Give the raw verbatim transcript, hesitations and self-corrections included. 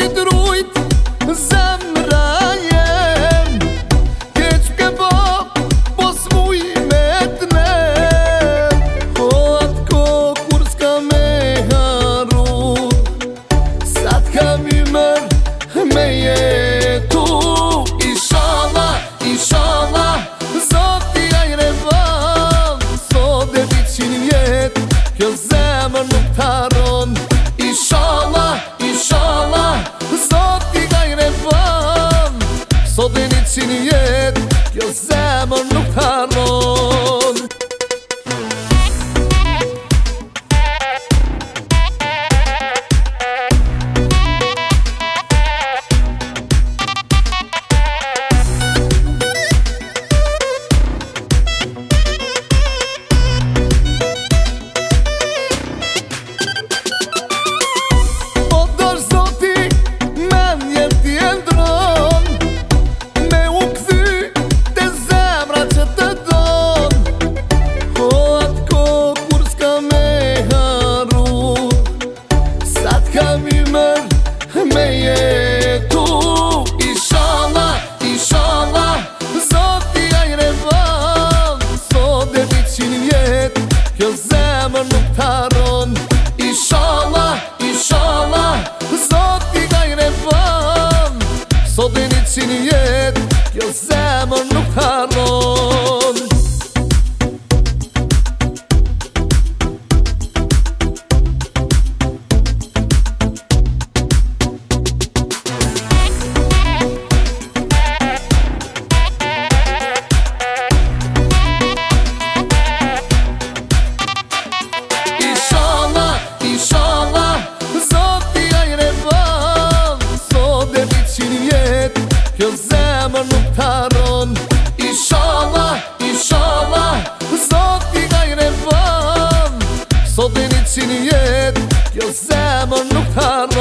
që të rujt zemra jem, keq ke bo, po s'muj me t'nem. O atë ko kur s'ka me haru, sa t'kam i mër me jetu. Inshallah, inshallah, Zoti ajre van, sot e ditë që një vjet, kjo zemër nuk t'haron. Inshallah, inshallah, Zoti ajre van, sot e ditë që një vjet, kjo zemër nuk t'haron. Kjo zemër nuk t'haron. Inshallah, inshallah, Zoti ajre van, sot e ditë që një vjet, kjo zemër nuk t'haron. Kjo zemër nuk t'haron. Inshallah, inshallah, Zoti ajre van, sot e ditë që një vjet, kjo zemër nuk t'haron.